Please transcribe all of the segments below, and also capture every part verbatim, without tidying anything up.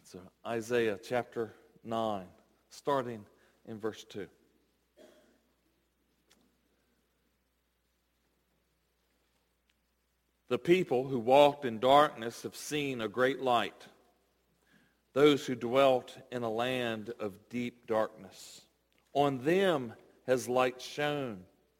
So Isaiah chapter nine, starting in verse two. The people who walked in darkness have seen a great light. Those who dwelt in a land of deep darkness, on them has light shone.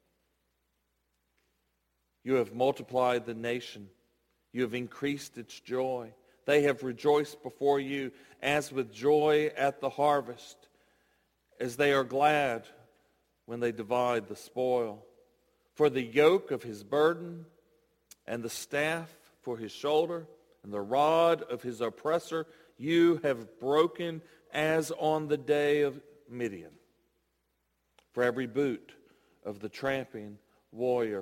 You have multiplied the nation. You have increased its joy. They have rejoiced before you as with joy at the harvest, as they are glad when they divide the spoil. For the yoke of his burden and the staff for his shoulder and the rod of his oppressor you have broken as on the day of Midian. For every boot of the tramping warrior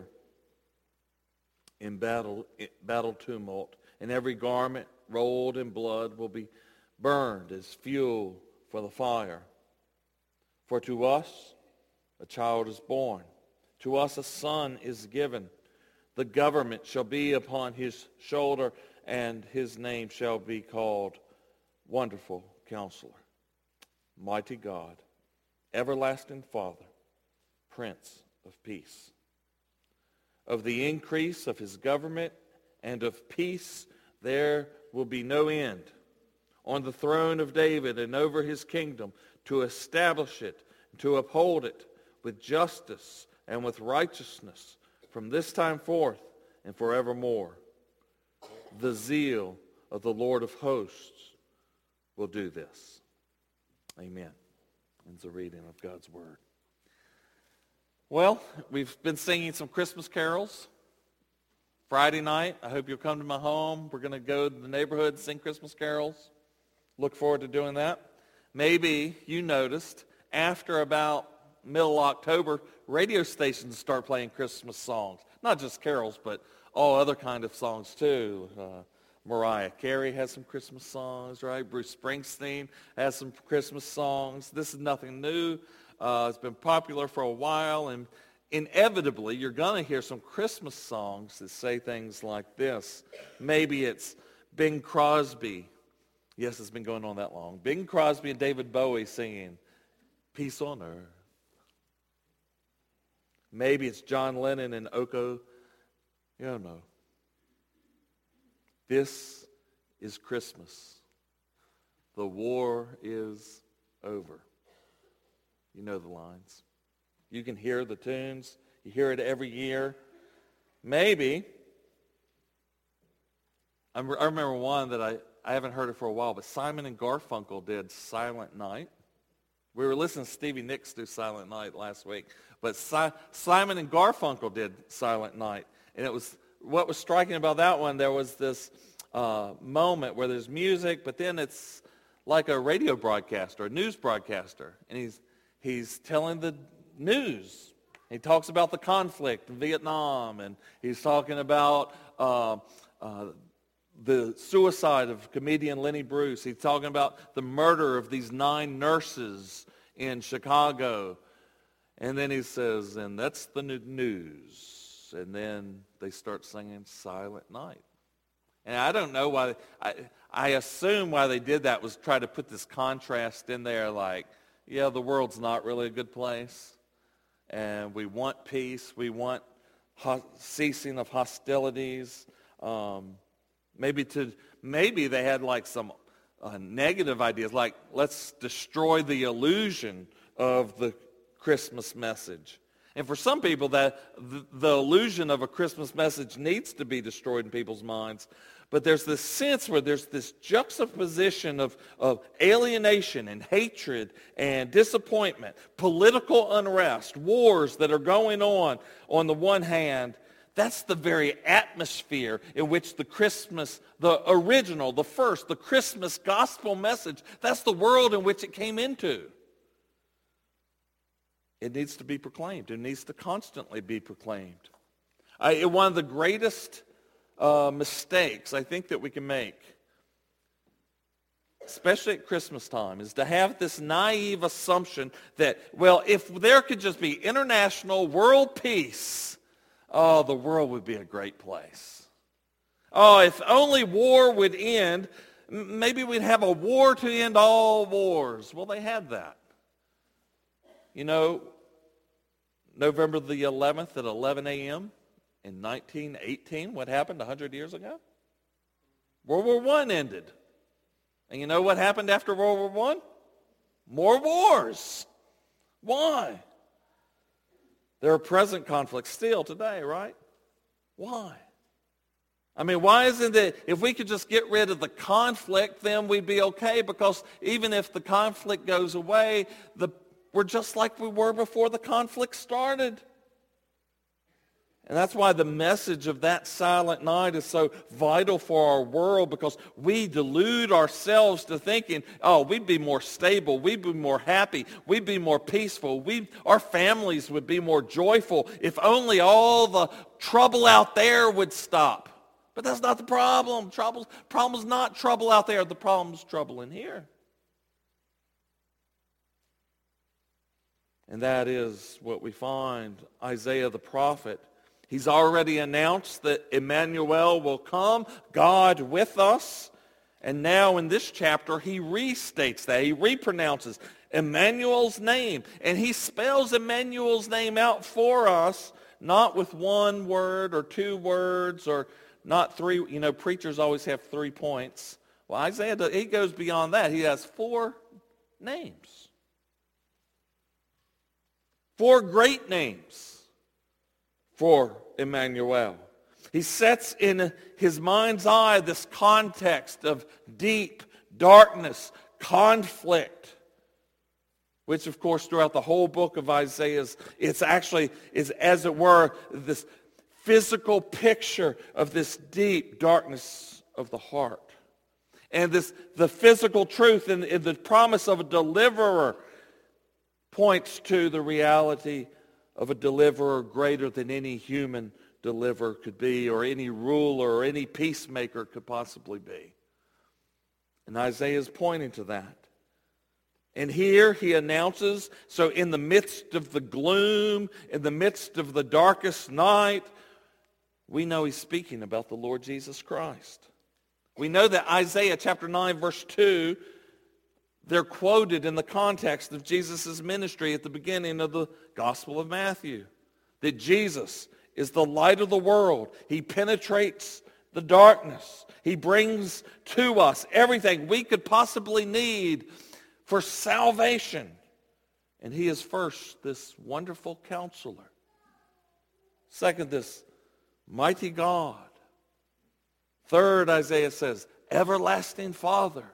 in battle, in battle tumult, and every garment rolled in blood will be burned as fuel for the fire. For to us a child is born, to us a son is given. The government shall be upon his shoulder, and his name shall be called Wonderful Counselor, Mighty God, Everlasting Father, Prince of Peace. Of the increase of his government and of peace there will be no end, on the throne of David and over his kingdom, to establish it and to uphold it with justice and with righteousness from this time forth and forevermore. The zeal of the Lord of hosts will do this. Amen. Ends the reading of God's word. Well, we've been singing some Christmas carols. Friday night, I hope you'll come to my home. We're going to go to the neighborhood and sing Christmas carols. Look forward to doing that. Maybe you noticed after about middle October, radio stations start playing Christmas songs. Not just carols, but all other kind of songs too. Uh, Mariah Carey has some Christmas songs, right? Bruce Springsteen has some Christmas songs. This is nothing new. Uh, it's been popular for a while, and inevitably you're going to hear some Christmas songs that say things like this. Maybe it's Bing Crosby. Yes, it's been going on that long. Bing Crosby and David Bowie singing Peace on Earth. Maybe it's John Lennon and Oko. You don't know. This is Christmas. The war is over. You know the lines. You can hear the tunes. You hear it every year. Maybe, I remember one that I, I haven't heard it for a while, but Simon and Garfunkel did Silent Night. We were listening to Stevie Nicks do Silent Night last week, but si- Simon and Garfunkel did Silent Night. And it was, what was striking about that one, there was this uh, moment where there's music, but then it's like a radio broadcaster, a news broadcaster, and he's he's telling the news. He talks about the conflict in Vietnam, and he's talking about uh, uh, the suicide of comedian Lenny Bruce. He's talking about the murder of these nine nurses in Chicago. And then he says, and that's the news. And then they start singing Silent Night. And I don't know why, I, I assume why they did that was try to put this contrast in there like, yeah, the world's not really a good place. And we want peace. We want ho- ceasing of hostilities. Um, maybe to maybe they had like some uh, negative ideas, like let's destroy the illusion of the Christmas message. And for some people, that the, the illusion of a Christmas message needs to be destroyed in people's minds. But there's this sense where there's this juxtaposition of, of alienation and hatred and disappointment, political unrest, wars that are going on on the one hand. That's the very atmosphere in which the Christmas, the original, the first, the Christmas gospel message, that's the world in which it came into. It needs to be proclaimed. It needs to constantly be proclaimed. I, one of the greatest uh, mistakes I think that we can make, especially at Christmas time, is to have this naive assumption that, well, if there could just be international world peace, oh, the world would be a great place. Oh, if only war would end, maybe we'd have a war to end all wars. Well, they had that. You know, November the eleventh at eleven a.m. in nineteen eighteen, what happened one hundred years ago? World War One ended. And you know what happened after World War One? More wars. Why? There are present conflicts still today, right? Why? I mean, why isn't it, if we could just get rid of the conflict, then we'd be okay, because even if the conflict goes away, the, we're just like we were before the conflict started. And that's why the message of that silent night is so vital for our world, because we delude ourselves to thinking, oh, we'd be more stable, we'd be more happy, we'd be more peaceful, we, our families would be more joyful if only all the trouble out there would stop. But that's not the problem. Trouble, problem's not trouble out there. The problem's trouble in here. And that is what we find. Isaiah the prophet, he's already announced that Emmanuel will come, God with us. And now in this chapter, he restates that. He repronounces Emmanuel's name. And he spells Emmanuel's name out for us, not with one word or two words or not three. You know, preachers always have three points. Well, Isaiah, he goes beyond that. He has four names. Four great names for Emmanuel. He sets in his mind's eye this context of deep darkness, conflict, which of course throughout the whole book of Isaiah, it's actually, is as it were, this physical picture of this deep darkness of the heart. And this, the physical truth and, and the promise of a deliverer points to the reality of a deliverer greater than any human deliverer could be, or any ruler or any peacemaker could possibly be. And Isaiah is pointing to that. And here he announces, so in the midst of the gloom, in the midst of the darkest night, we know he's speaking about the Lord Jesus Christ. We know that Isaiah chapter nine verse two, they're quoted in the context of Jesus' ministry at the beginning of the Gospel of Matthew. That Jesus is the light of the world. He penetrates the darkness. He brings to us everything we could possibly need for salvation. And he is first this wonderful counselor. Second, this mighty God. Third, Isaiah says, everlasting Father.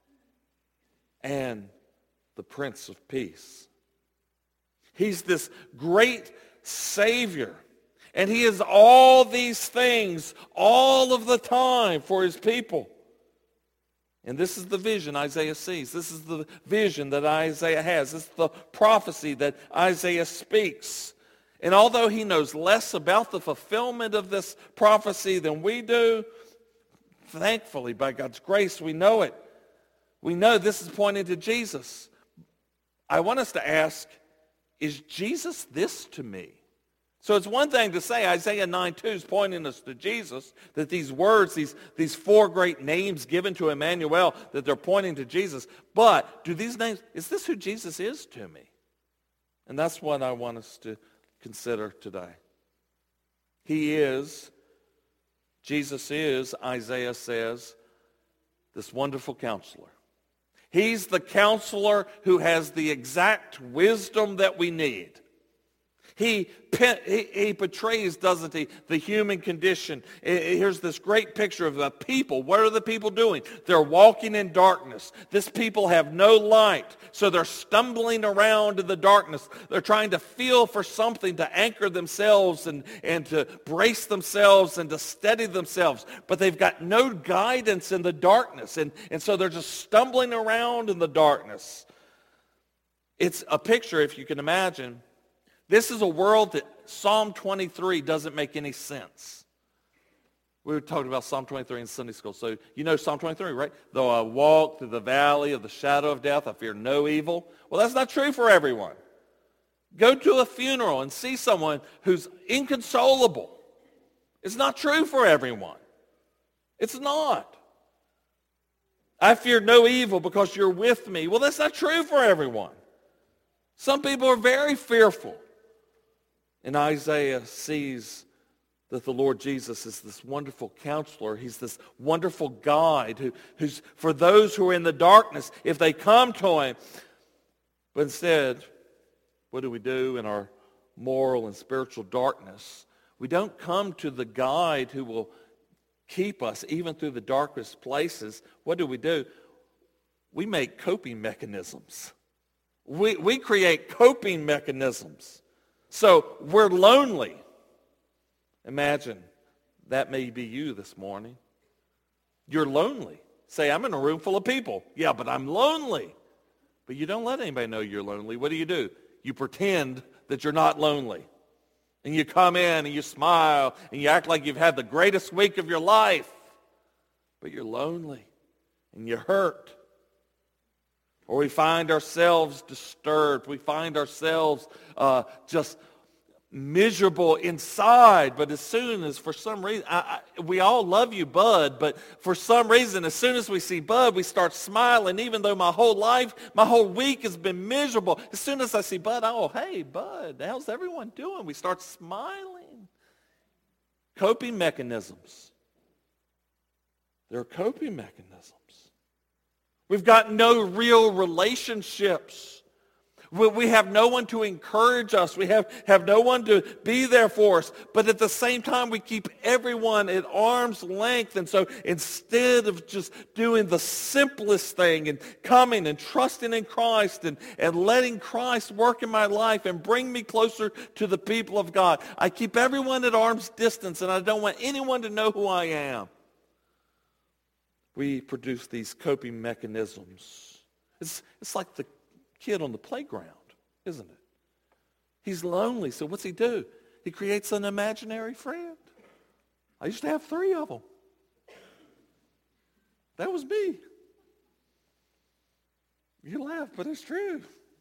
And the Prince of Peace. He's this great Savior. And he is all these things all of the time for his people. And this is the vision Isaiah sees. This is the vision that Isaiah has. This is the prophecy that Isaiah speaks. And although he knows less about the fulfillment of this prophecy than we do, thankfully, by God's grace, we know it. We know this is pointing to Jesus. I want us to ask, is Jesus this to me? So it's one thing to say Isaiah nine two is pointing us to Jesus, that these words, these, these four great names given to Emmanuel, that they're pointing to Jesus. But do these names, is this who Jesus is to me? And that's what I want us to consider today. He is, Jesus is, Isaiah says, this wonderful counselor. He's the counselor who has the exact wisdom that we need. He, he, he portrays, doesn't he, the human condition. Here's this great picture of the people. What are the people doing? They're walking in darkness. This people have no light, so they're stumbling around in the darkness. They're trying to feel for something to anchor themselves and, and to brace themselves and to steady themselves. But they've got no guidance in the darkness, and, and so they're just stumbling around in the darkness. It's a picture, if you can imagine. This is a world that Psalm twenty-three doesn't make any sense. We were talking about Psalm twenty-three in Sunday school. So you know Psalm twenty-three, right? Though I walk through the valley of the shadow of death, I fear no evil. Well, that's not true for everyone. Go to a funeral and see someone who's inconsolable. It's not true for everyone. It's not. I fear no evil because you're with me. Well, that's not true for everyone. Some people are very fearful. And Isaiah sees that the Lord Jesus is this wonderful counselor. He's this wonderful guide who, who's for those who are in the darkness, if they come to him. But instead, what do we do in our moral and spiritual darkness? We don't come to the guide who will keep us even through the darkest places. What do we do? We make coping mechanisms. We, we create coping mechanisms. So we're lonely. Imagine that may be you this morning. You're lonely. Say, I'm in a room full of people. Yeah, but I'm lonely. But you don't let anybody know you're lonely. What do you do? You pretend that you're not lonely. And you come in and you smile and you act like you've had the greatest week of your life. But you're lonely and you're hurt. Or we find ourselves disturbed. We find ourselves uh, just miserable inside. But as soon as, for some reason, I, I, we all love you, Bud, but for some reason, as soon as we see Bud, we start smiling, even though my whole life, my whole week has been miserable. As soon as I see Bud, oh, hey, Bud, how's everyone doing? We start smiling. Coping mechanisms. They're coping mechanisms. We've got no real relationships. We, we have no one to encourage us. We have, have no one to be there for us. But at the same time, we keep everyone at arm's length. And so instead of just doing the simplest thing and coming and trusting in Christ and, and letting Christ work in my life and bring me closer to the people of God, I keep everyone at arm's distance and I don't want anyone to know who I am. We produce these coping mechanisms. It's, it's like the kid on the playground, isn't it? He's lonely, so what's he do? He creates an imaginary friend. I used to have three of them. That was me. You laugh, but it's true.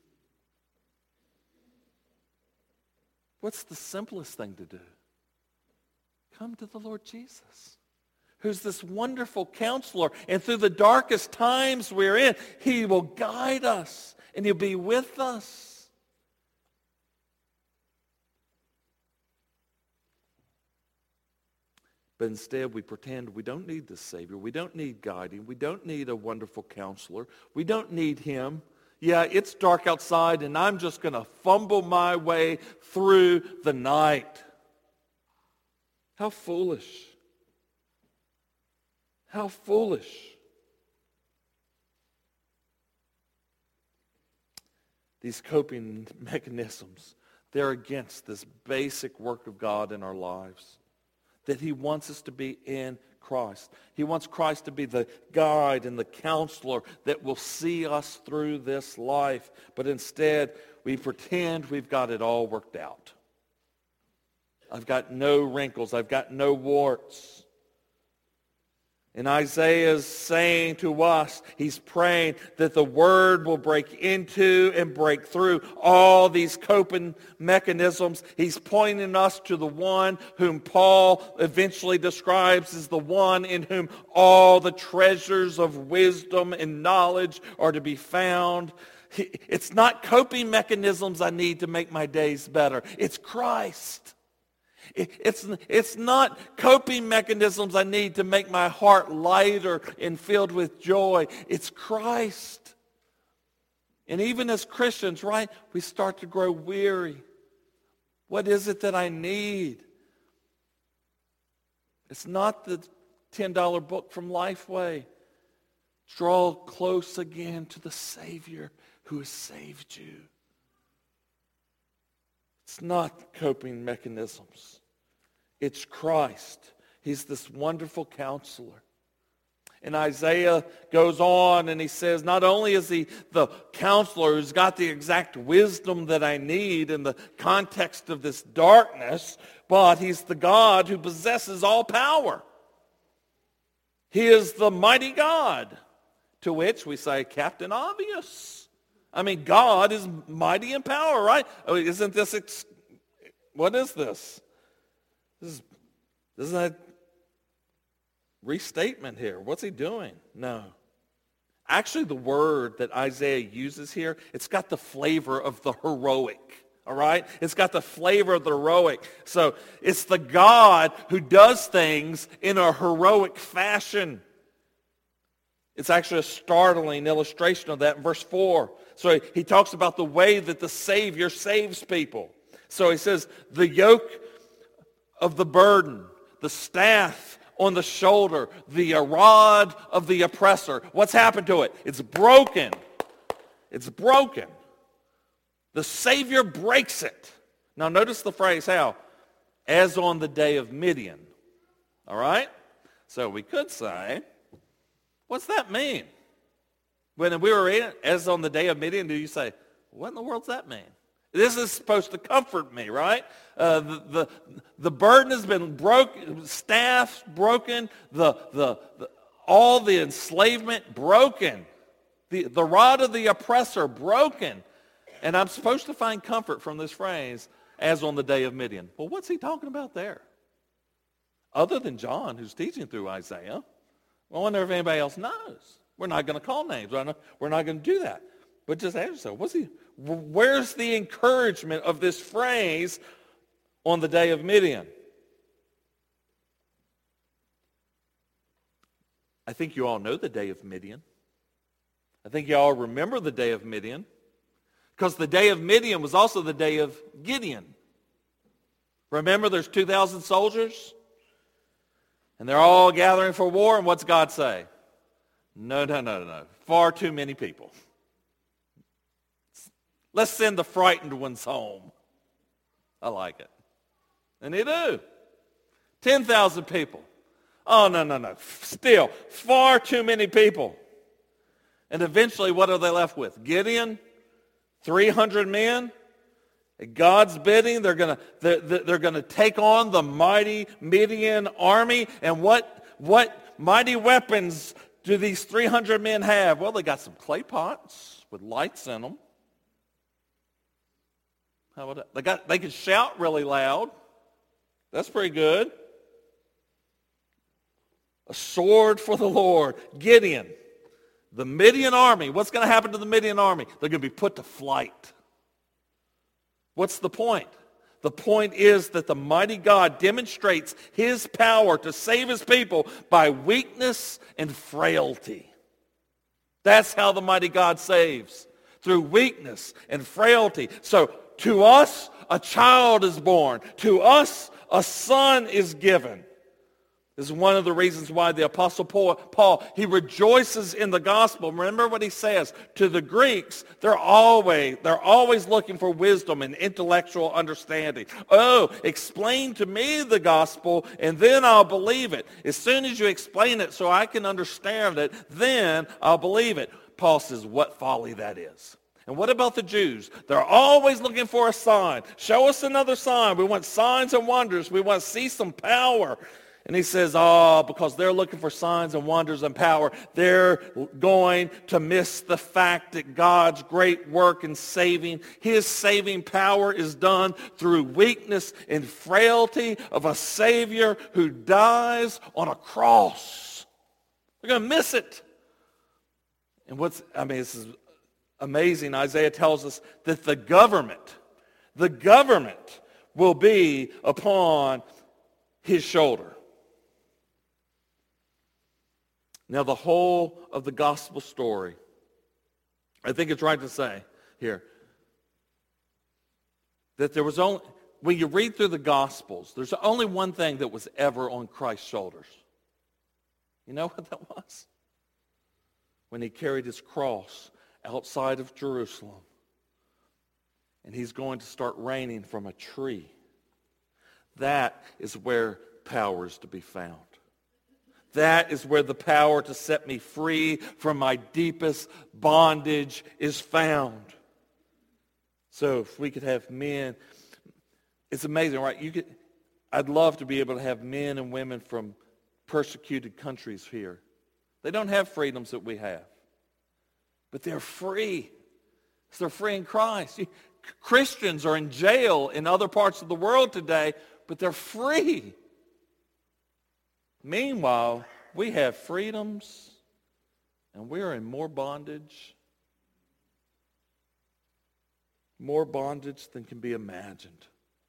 What's the simplest thing to do? Come to the Lord Jesus, who's this wonderful counselor. And through the darkest times we're in, he will guide us and he'll be with us. But instead we pretend we don't need the Savior. We don't need guiding. We don't need a wonderful counselor. We don't need him. Yeah, it's dark outside and I'm just going to fumble my way through the night. How foolish. How foolish. These coping mechanisms, they're against this basic work of God in our lives. That he wants us to be in Christ. He wants Christ to be the guide and the counselor that will see us through this life. But instead, we pretend we've got it all worked out. I've got no wrinkles. I've got no warts. And Isaiah is saying to us, he's praying that the word will break into and break through all these coping mechanisms. He's pointing us to the one whom Paul eventually describes as the one in whom all the treasures of wisdom and knowledge are to be found. It's not coping mechanisms I need to make my days better. It's Christ. It's, it's not coping mechanisms I need to make my heart lighter and filled with joy. It's Christ. And even as Christians, right, we start to grow weary. What is it that I need? It's not the ten dollar book from Lifeway. Draw close again to the Savior who has saved you. It's not coping mechanisms. It's Christ. He's this wonderful counselor. And Isaiah goes on and he says, not only is he the counselor who's got the exact wisdom that I need in the context of this darkness, but he's the God who possesses all power. He is the mighty God, to which we say, Captain Obvious. I mean, God is mighty in power, right? Oh, isn't this, ex- what is this? This is, this is a restatement here. What's he doing? No. Actually, the word that Isaiah uses here, it's got the flavor of the heroic. All right? It's got the flavor of the heroic. So it's the God who does things in a heroic fashion. It's actually a startling illustration of that in verse four. So he talks about the way that the Savior saves people. So he says, the yoke of the burden, the staff on the shoulder, the rod of the oppressor. What's happened to it? It's broken. It's broken. The Savior breaks it. Now notice the phrase how? As on the day of Midian. All right? So we could say, what's that mean? When we were in, as on the day of Midian, do you say, what in the world does that mean? This is supposed to comfort me, right? Uh, the, the the burden has been broken, staff broken, the, the the all the enslavement broken, the the rod of the oppressor broken, and I'm supposed to find comfort from this phrase, as on the day of Midian. Well, what's he talking about there? Other than John, who's teaching through Isaiah, well, I wonder if anybody else knows. We're not going to call names. We're not going to do that. But just ask yourself, what's he? Where's the encouragement of this phrase on the day of Midian? I think you all know the day of Midian. I think you all remember the day of Midian, because the day of Midian was also the day of Gideon. Remember, there's two thousand soldiers, and they're all gathering for war, and what's God say? No, no, no, no. Far too many people. Let's send the frightened ones home. I like it. And they do. ten thousand people. Oh, no, no, no. Still, far too many people. And eventually, what are they left with? Gideon, three hundred men. At God's bidding, they're going to they're, they're going to take on the mighty Midian army. And what what mighty weapons do these three hundred men have? Well, they got some clay pots with lights in them. How about that? They got they can shout really loud. That's pretty good. A sword for the Lord. Gideon. The Midian army. What's going to happen to the Midian army? They're going to be put to flight. What's the point? The point is that the mighty God demonstrates his power to save his people by weakness and frailty. That's how the mighty God saves. Through weakness and frailty. So to us, a child is born. To us, a son is given. This is one of the reasons why the Apostle Paul, Paul, he rejoices in the gospel. Remember what he says. To the Greeks, they're always, they're always looking for wisdom and intellectual understanding. Oh, explain to me the gospel, and then I'll believe it. As soon as you explain it so I can understand it, then I'll believe it. Paul says, what folly that is. And what about the Jews? They're always looking for a sign. Show us another sign. We want signs and wonders. We want to see some power. And he says, oh, because they're looking for signs and wonders and power, they're going to miss the fact that God's great work in saving, his saving power is done through weakness and frailty of a Savior who dies on a cross. They're going to miss it. And what's, I mean, this is amazing. Isaiah tells us that the government, the government will be upon his shoulder. Now, the whole of the gospel story, I think it's right to say here, that there was only, when you read through the Gospels, there's only one thing that was ever on Christ's shoulders. You know what that was? When he carried his cross outside of Jerusalem, and he's going to start reigning from a tree. That is where power is to be found. That is where the power to set me free from my deepest bondage is found. So if we could have men, it's amazing, right? You could, I'd love to be able to have men and women from persecuted countries here. They don't have freedoms that we have, but they're free. They're free in Christ. Christians are in jail in other parts of the world today, but they're free. Meanwhile, we have freedoms And we are in more bondage, more bondage than can be imagined.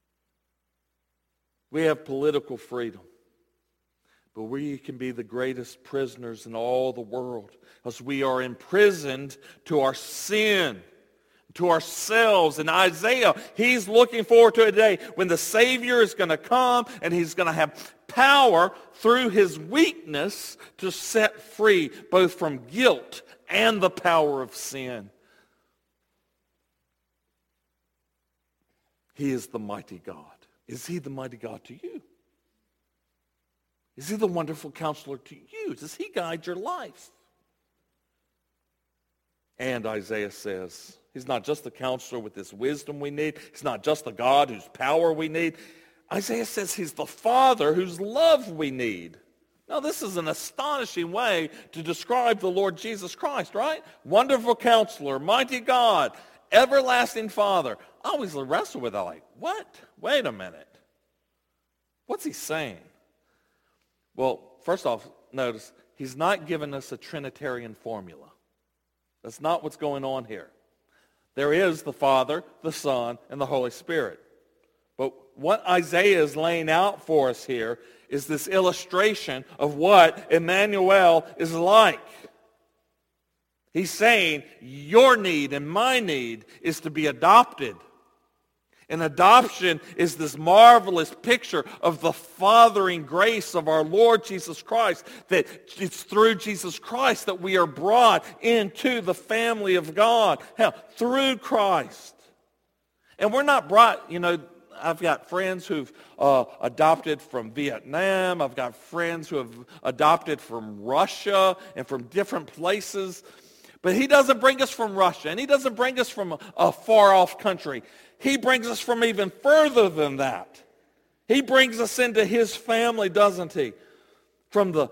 We have political freedom, but we can be the greatest prisoners in all the world because we are imprisoned to our sin, to ourselves. And Isaiah, he's looking forward to a day when the Savior is going to come and he's going to have power through his weakness to set free both from guilt and the power of sin. He is the mighty God. Is he the mighty God to you? Is he the wonderful counselor to you? Does he guide your life? And Isaiah says, he's not just the counselor with this wisdom we need. He's not just the God whose power we need. Isaiah says he's the Father whose love we need. Now, this is an astonishing way to describe the Lord Jesus Christ, right? Wonderful counselor, mighty God, everlasting Father. I always wrestle with that, like, what? Wait a minute. What's he saying? Well, first off, notice, he's not giving us a Trinitarian formula. That's not what's going on here. There is the Father, the Son, and the Holy Spirit. But what Isaiah is laying out for us here is this illustration of what Emmanuel is like. He's saying your need and my need is to be adopted. And adoption is this marvelous picture of the fathering grace of our Lord Jesus Christ, that it's through Jesus Christ that we are brought into the family of God. How? Through Christ. And we're not brought, you know, I've got friends who've uh, adopted from Vietnam. I've got friends who have adopted from Russia and from different places. But he doesn't bring us from Russia, and he doesn't bring us from a, a far-off country. He brings us from even further than that. He brings us into his family, doesn't he? From the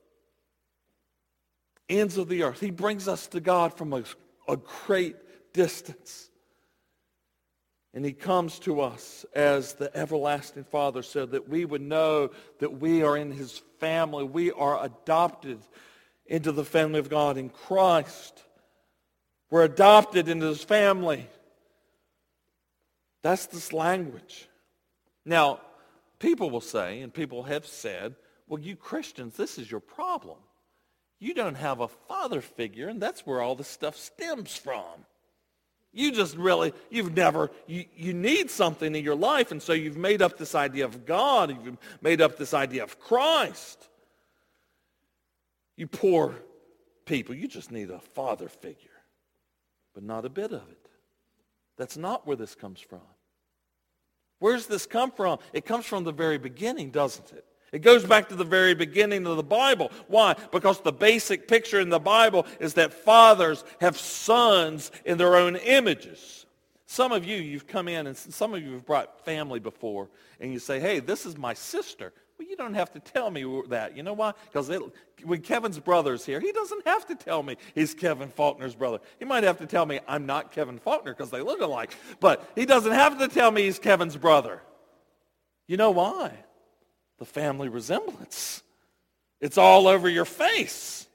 ends of the earth. He brings us to God from a, a great distance. And he comes to us as the everlasting Father so that we would know that we are in his family. We are adopted into the family of God in Christ. We're adopted into his family. That's this language. Now, people will say, and people have said, well, you Christians, this is your problem. You don't have a father figure, and that's where all this stuff stems from. You just really, you've never, you, you need something in your life, and so you've made up this idea of God. You've made up this idea of Christ. You poor people, you just need a father figure. But not a bit of it. That's not where this comes from. Where does this come from? It comes from the very beginning, doesn't it? It goes back to the very beginning of the Bible. Why? Because the basic picture in the Bible is that fathers have sons in their own images. Some of you, you've come in, and some of you have brought family before, and you say, hey, this is my sister. Well, you don't have to tell me that. You know why? Because when Kevin's brother's here, he doesn't have to tell me he's Kevin Faulkner's brother. He might have to tell me I'm not Kevin Faulkner because they look alike. But he doesn't have to tell me he's Kevin's brother. You know why? The family resemblance. It's all over your face.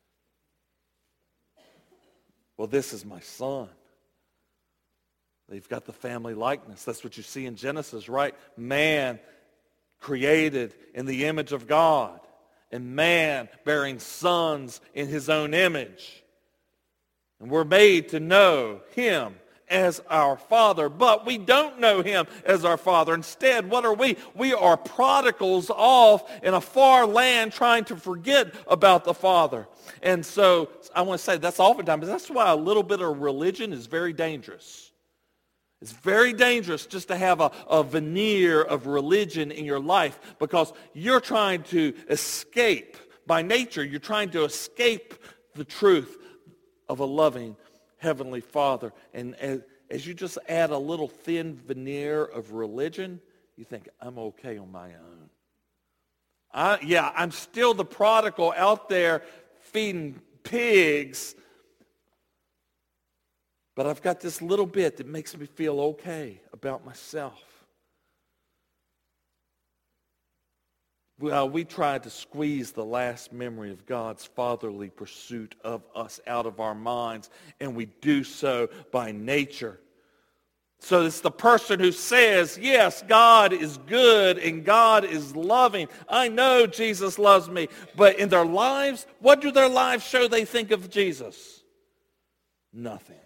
Well, this is my son. They've got the family likeness. That's what you see in Genesis, right? Man created in the image of God, and man bearing sons in his own image. And we're made to know him as our Father, but we don't know him as our Father. Instead, what are we? We are prodigals off in a far land trying to forget about the Father. And so I want to say that's oftentimes, that's why a little bit of religion is very dangerous. It's very dangerous just to have a, a veneer of religion in your life because you're trying to escape, by nature, you're trying to escape the truth of a loving Heavenly Father. And as, as you just add a little thin veneer of religion, you think, I'm okay on my own. I, yeah, I'm still the prodigal out there feeding pigs, but I've got this little bit that makes me feel okay about myself. Well, we try to squeeze the last memory of God's fatherly pursuit of us out of our minds, and we do so by nature. So it's the person who says, yes, God is good and God is loving. I know Jesus loves me. But in their lives, what do their lives show they think of Jesus? Nothing.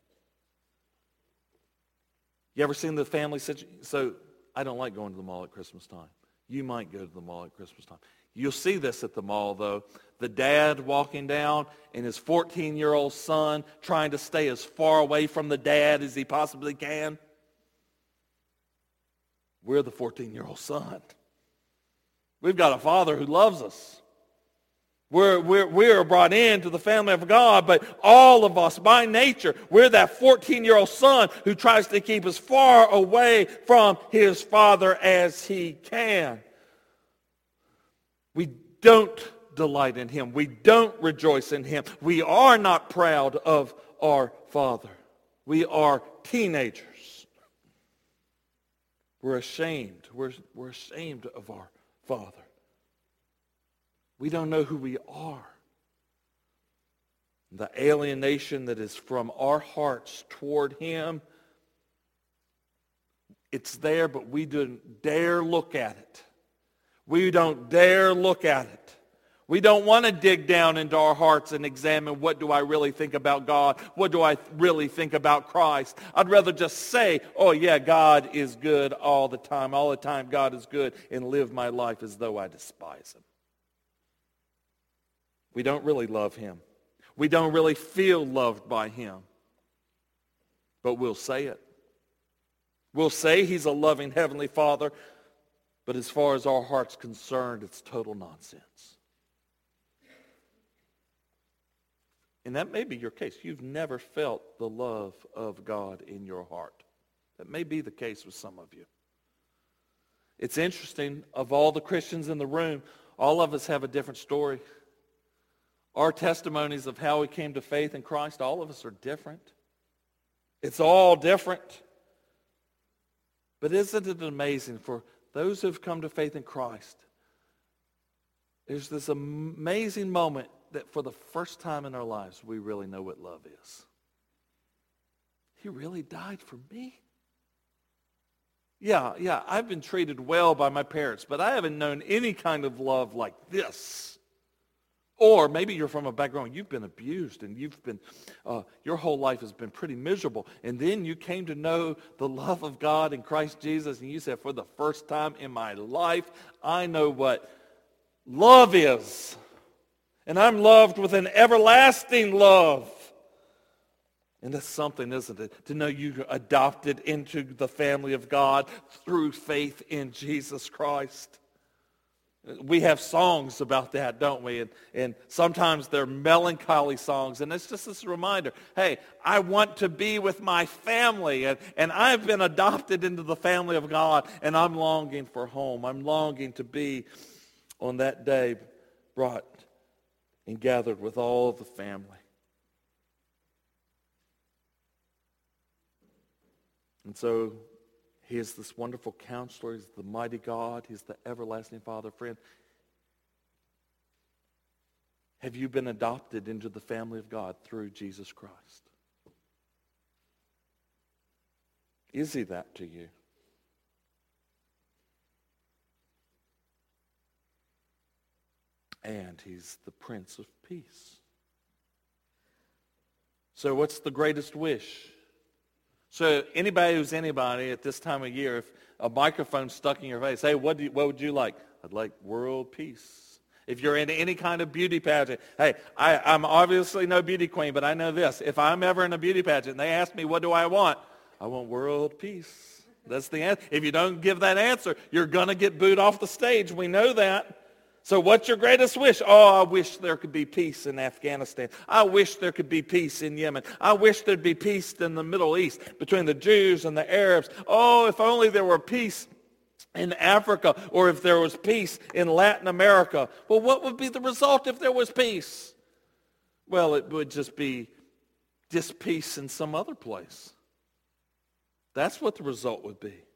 You ever seen the family situation? So I don't like going to the mall at Christmas time. You might go to the mall at Christmas time. You'll see this at the mall, though. The dad walking down and his fourteen-year-old son trying to stay as far away from the dad as he possibly can. We're the fourteen-year-old son. We've got a father who loves us. We're, we're, we're brought into the family of God, but all of us, by nature, we're that fourteen-year-old son who tries to keep as far away from his father as he can. We don't delight in him. We don't rejoice in him. We are not proud of our father. We are teenagers. We're ashamed. We're, we're ashamed of our father. We don't know who we are. The alienation that is from our hearts toward him, it's there, but we don't dare look at it. We don't dare look at it. We don't want to dig down into our hearts and examine, what do I really think about God? What do I really think about Christ? I'd rather just say, oh yeah, God is good all the time. All the time God is good, and live my life as though I despise him. We don't really love him. We don't really feel loved by him. But we'll say it. We'll say he's a loving heavenly Father, but as far as our heart's concerned, it's total nonsense. And that may be your case. You've never felt the love of God in your heart. That may be the case with some of you. It's interesting, of all the Christians in the room, all of us have a different story. Our testimonies of how we came to faith in Christ, all of us are different. It's all different. But isn't it amazing for those who have come to faith in Christ, there's this amazing moment that for the first time in our lives, we really know what love is. He really died for me. Yeah, yeah, I've been treated well by my parents, but I haven't known any kind of love like this. Or maybe you're from a background, you've been abused and you've been, uh, your whole life has been pretty miserable. And then you came to know the love of God in Christ Jesus, and you said, for the first time in my life, I know what love is. And I'm loved with an everlasting love. And that's something, isn't it? To know you're adopted into the family of God through faith in Jesus Christ. We have songs about that, don't we? And, and sometimes they're melancholy songs. And it's just this reminder, hey, I want to be with my family. And, and I've been adopted into the family of God. And I'm longing for home. I'm longing to be on that day brought and gathered with all the family. And so he is this wonderful counselor. He's the mighty God. He's the everlasting Father. Friend, have you been adopted into the family of God through Jesus Christ? Is he that to you? And he's the Prince of Peace. So what's the greatest wish? So anybody who's anybody at this time of year, if a microphone stuck in your face, hey, what, do you, what would you like? I'd like world peace. If you're in any kind of beauty pageant, hey, I, I'm obviously no beauty queen, but I know this. If I'm ever in a beauty pageant and they ask me, what do I want? I want world peace. That's the answer. If you don't give that answer, you're going to get booed off the stage. We know that. So what's your greatest wish? Oh, I wish there could be peace in Afghanistan. I wish there could be peace in Yemen. I wish there'd be peace in the Middle East between the Jews and the Arabs. Oh, if only there were peace in Africa, or if there was peace in Latin America. Well, what would be the result if there was peace? Well, it would just be dispeace in some other place. That's what the result would be.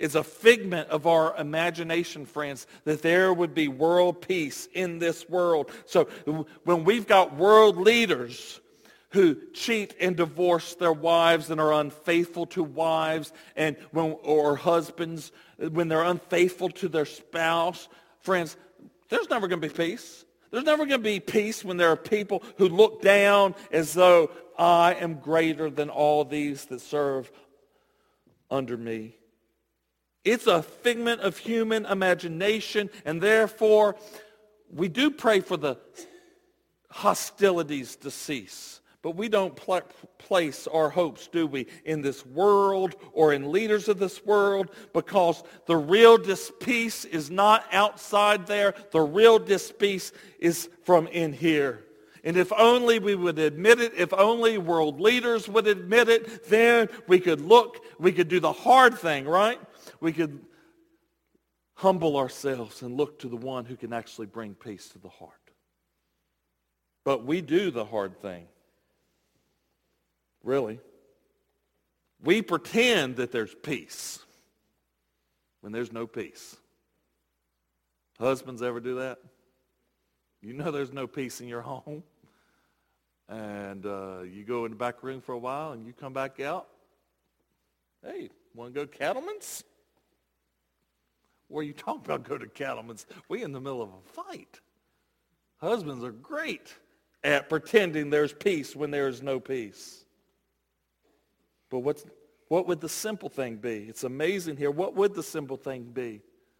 is a figment of our imagination, friends, that there would be world peace in this world. So when we've got world leaders who cheat and divorce their wives and are unfaithful to wives, and when, or husbands, when they're unfaithful to their spouse, friends, there's never going to be peace. There's never going to be peace when there are people who look down as though I am greater than all these that serve under me. It's a figment of human imagination, and therefore we do pray for the hostilities to cease. But we don't pl- place our hopes, do we, in this world or in leaders of this world, because the real dis-peace is not outside there. The real dis-peace is from in here. And if only we would admit it, if only world leaders would admit it, then we could look, we could do the hard thing, right? We could humble ourselves and look to the one who can actually bring peace to the heart. But we do the hard thing. Really. We pretend that there's peace when there's no peace. Husbands ever do that? You know there's no peace in your home. And uh, you go in the back room for a while and you come back out. Hey, want to go to Cattleman's? What are you talking about, go to Cattleman's? We in the middle of a fight. Husbands are great at pretending there's peace when there is no peace. But what's, what would the simple thing be? It's amazing here. What would the simple thing be?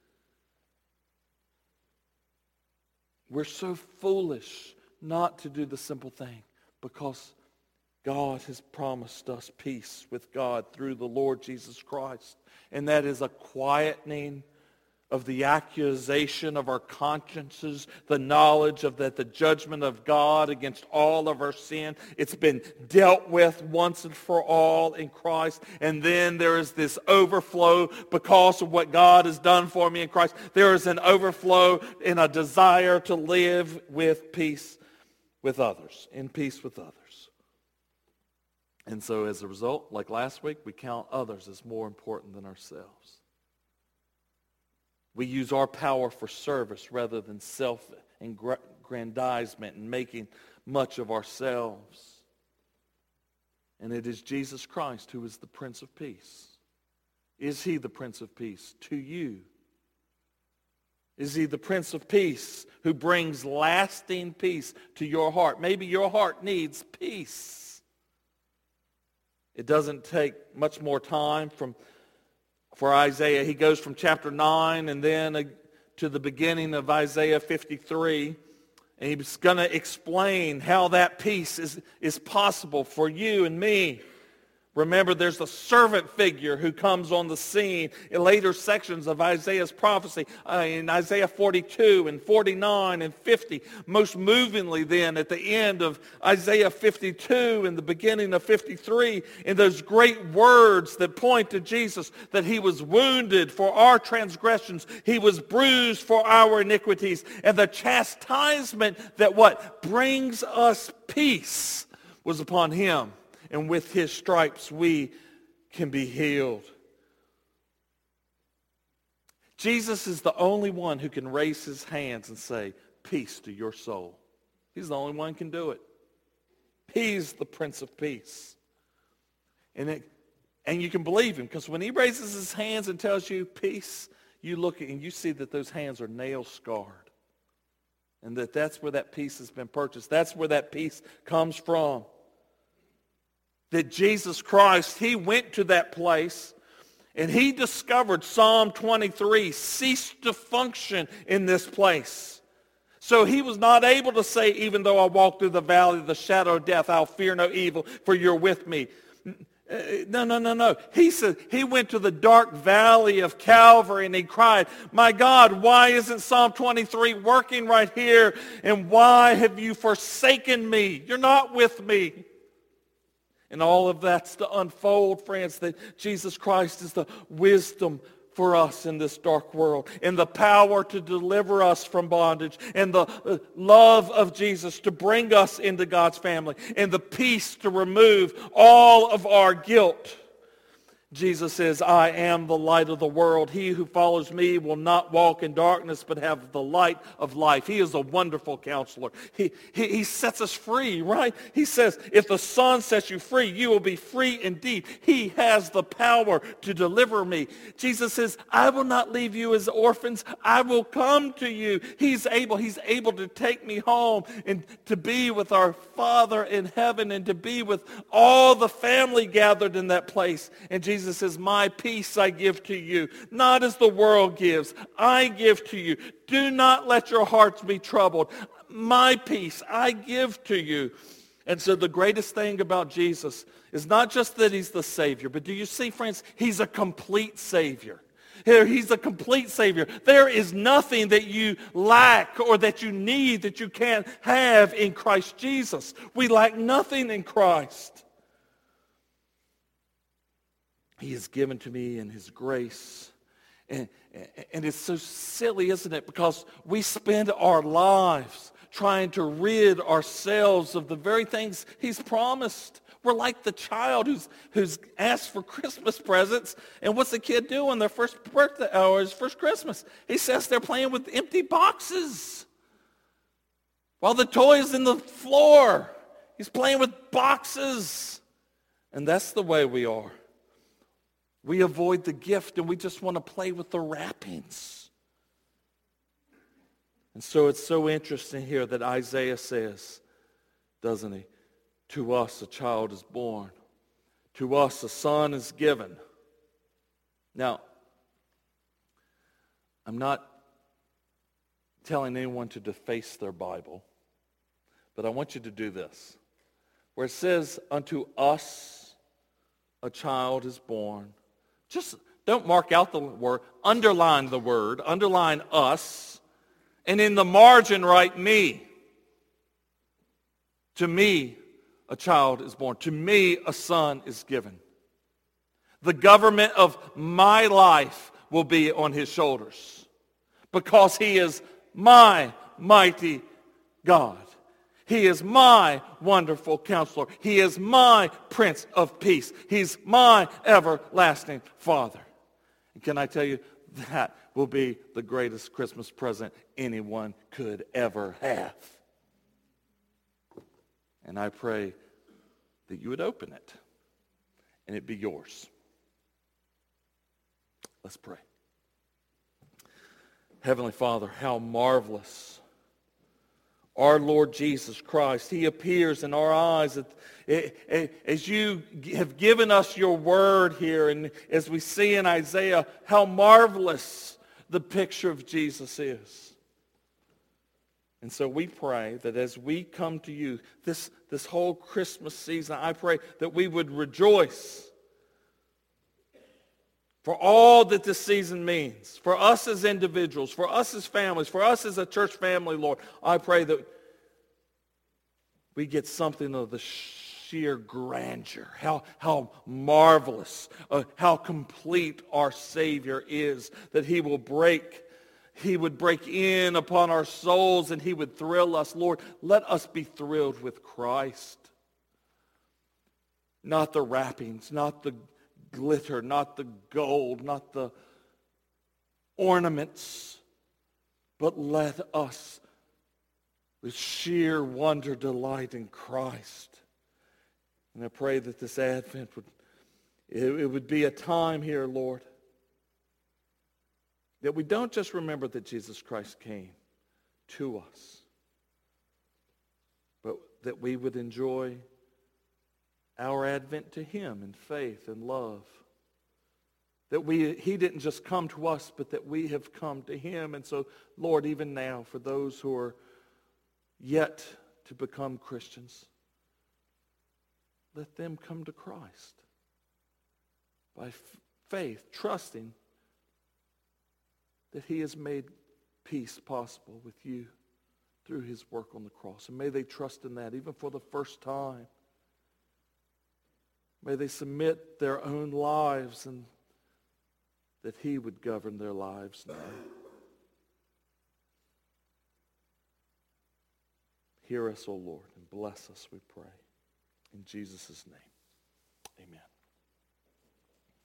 We're so foolish not to do the simple thing because God has promised us peace with God through the Lord Jesus Christ. And that is a quietening of the accusation of our consciences, the knowledge of that the judgment of God against all of our sin, it's been dealt with once and for all in Christ. And then there is this overflow because of what God has done for me in Christ. There is an overflow in a desire to live with peace with others, in peace with others. And so as a result, like last week, we count others as more important than ourselves. We use our power for service rather than self-aggrandizement and making much of ourselves. And it is Jesus Christ who is the Prince of Peace. Is he the Prince of Peace to you? Is he the Prince of Peace who brings lasting peace to your heart? Maybe your heart needs peace. It doesn't take much more time from For Isaiah. He goes from chapter nine and then to the beginning of Isaiah fifty-three. And he's going to explain how that peace is, is possible for you and me. Remember, there's a servant figure who comes on the scene in later sections of Isaiah's prophecy, uh, in Isaiah forty-two and forty-nine and fifty. Most movingly then at the end of Isaiah fifty-two and the beginning of fifty-three, in those great words that point to Jesus, that he was wounded for our transgressions, he was bruised for our iniquities, and the chastisement that what brings us peace was upon him. And with his stripes we can be healed. Jesus is the only one who can raise his hands and say, peace to your soul. He's the only one who can do it. He's the Prince of Peace. And, it, and you can believe him, because when he raises his hands and tells you peace, you look at and you see that those hands are nail scarred. And that that's where that peace has been purchased. That's where that peace comes from. That Jesus Christ, he went to that place and he discovered Psalm twenty-three ceased to function in this place. So he was not able to say, even though I walk through the valley of the shadow of death, I'll fear no evil, for you're with me. No, no, no, no. He said he went to the dark valley of Calvary and he cried, my God, why isn't Psalm twenty-three working right here? And why have you forsaken me? You're not with me. And all of that's to unfold, friends, that Jesus Christ is the wisdom for us in this dark world, and the power to deliver us from bondage, and the love of Jesus to bring us into God's family, and the peace to remove all of our guilt. Jesus says, I am the light of the world. He who follows me will not walk in darkness, but have the light of life. He is a wonderful counselor. He, he, he sets us free, right? He says, if the Son sets you free, you will be free indeed. He has the power to deliver me. Jesus says, I will not leave you as orphans. I will come to you. He's able, he's able to take me home and to be with our Father in heaven and to be with all the family gathered in that place. And Jesus Jesus says, my peace I give to you, not as the world gives. I give to you. Do not let your hearts be troubled. My peace I give to you. And so the greatest thing about Jesus is not just that he's the Savior, but do you see, friends, he's a complete Savior. Here, he's a complete Savior. There is nothing that you lack or that you need that you can't have in Christ Jesus. We lack nothing in Christ. He has given to me in his grace. And, and it's so silly, isn't it? Because we spend our lives trying to rid ourselves of the very things he's promised. We're like the child who's, who's asked for Christmas presents. And what's the kid do on their first birthday or his first Christmas? He says they're playing with empty boxes. While the toy is in the floor, he's playing with boxes. And that's the way we are. We avoid the gift and we just want to play with the wrappings. And so it's so interesting here that Isaiah says, doesn't he? To us a child is born. To us a son is given. Now, I'm not telling anyone to deface their Bible, but I want you to do this. Where it says, unto us a child is born. Just don't mark out the word. Underline the word. Underline us. And in the margin write me. To me a child is born. To me a son is given. The government of my life will be on his shoulders. Because he is my mighty God. He is my wonderful counselor. He is my Prince of Peace. He's my everlasting Father. And can I tell you, that will be the greatest Christmas present anyone could ever have. And I pray that you would open it and it be yours. Let's pray. Heavenly Father, how marvelous our Lord Jesus Christ. He appears in our eyes as you have given us your word here, and as we see in Isaiah how marvelous the picture of Jesus is. And so we pray that as we come to you this, this whole Christmas season, I pray that we would rejoice for all that this season means, for us as individuals, for us as families, for us as a church family, Lord. I pray that we get something of the sheer grandeur, how, how marvelous, uh, how complete our Savior is, that he will break, he would break in upon our souls and he would thrill us. Lord, let us be thrilled with Christ. Not the wrappings, not the glitter, not the gold, not the ornaments, but let us with sheer wonder delight in Christ. And I pray that this Advent would, it, it would be a time here, Lord, that we don't just remember that Jesus Christ came to us, but that we would enjoy our advent to him in faith and love. That we he didn't just come to us, but that we have come to him. And so, Lord, even now, for those who are yet to become Christians, let them come to Christ by f- faith, trusting that he has made peace possible with you through his work on the cross. And may they trust in that even for the first time. May they submit their own lives and that he would govern their lives now. Hear us, O Lord, and bless us, we pray. In Jesus' name, amen.